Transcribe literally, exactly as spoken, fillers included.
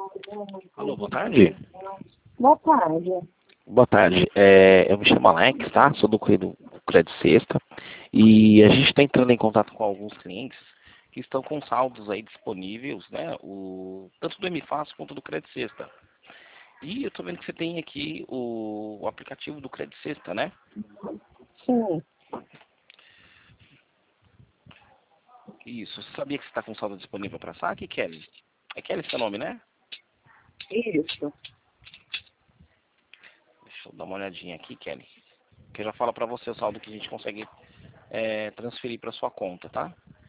Alô, boa tarde. Boa tarde. Boa tarde. É, eu me chamo Alex, tá? Sou do Credit Credit Sexta. E a gente está entrando em contato com alguns clientes que estão com saldos aí disponíveis, né? O, tanto do M Fácil quanto do Credit Sexta. E eu tô vendo que você tem aqui o, o aplicativo do Credit Sexta, né? Sim, Isso. Você sabia que você está com saldo disponível para saque, Kelly? É Kelly seu nome, né? isso. Deixa eu dar uma olhadinha aqui, Kelly. Que eu já falo para você o saldo que a gente consegue é, transferir para sua conta, tá?